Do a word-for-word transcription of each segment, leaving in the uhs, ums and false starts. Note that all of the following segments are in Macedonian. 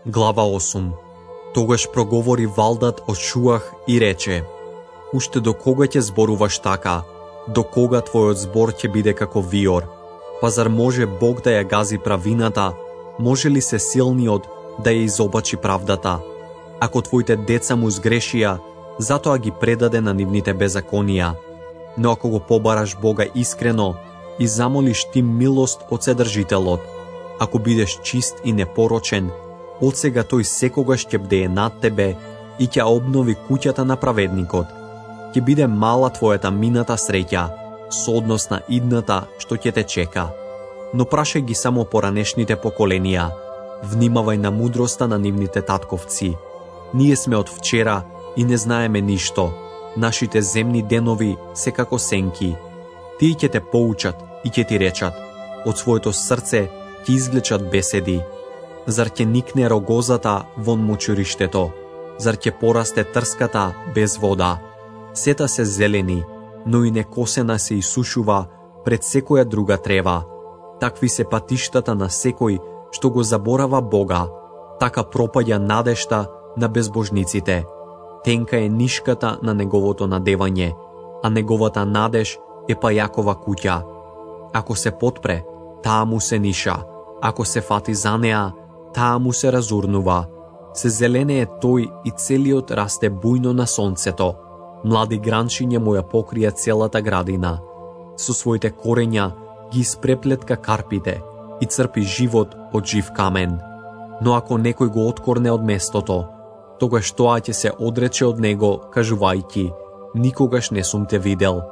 Глава осум. Тогаш проговори Валдат од Шуах и рече: Уште до кога ќе зборуваш така? До кога твојот збор ќе биде како виор? Па зар може Бог да ја гази правината? Може ли се силниот да ја изобачи правдата? Ако твоите деца му сгрешија, затоа ги предаде на нивните беззаконија. Но ако го побараш Бога искрено и замолиш ти милост од Седржителот, ако бидеш чист и непорочен, од сега тој секогаш ќе бдее над тебе и ќе обнови куќата на праведникот. Ќе биде мала твојата мината среќа, со однос на идната што ќе те чека. Но прашај ги само поранешните поколенија, внимавај на мудроста на нивните татковци. Ние сме од вчера и не знаеме ништо. Нашите земни денови се како сенки. Тие ќе те поучат и ќе ти речат, од своето срце ќе изглечат беседи. Зар ќе никне рогозата вон мучуриштето? Зар ќе порасте трската без вода? Сета се зелени, но и некосена се исушува пред секоја друга трева. Такви се патиштата на секој што го заборава Бога. Така пропаѓа надежта на безбожниците. Тенка е нишката на неговото надевање, а неговата надеж е пајакова куќа. Ако се потпре, таа му се ниша. Ако се фати за неа, таа му се разурнува. Се зелене е тој и целиот расте бујно на сонцето. Млади гранчиња му ја покрија целата градина. Со своите корења ги испреплетка карпите и црпи живот од жив камен. Но ако некој го откорне од местото, тогаш тоа ќе се одрече од него, кажувајќи: никогаш не сум те видел.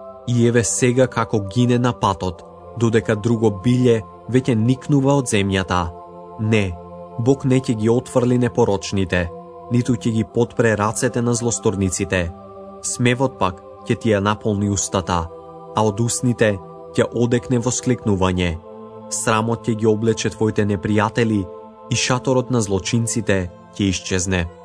И еве сега како гине на патот, додека друго биле веќе никнува од земјата. Не, Бог не ќе ги отфрли непорочните, ниту ќе ги потпре рацете на злосторниците. Смевот пак ќе ти ја наполни устата, а од устните ќе одекне воскликнување. Срамот ќе ги облече твоите непријатели и шаторот на злочинците ќе исчезне.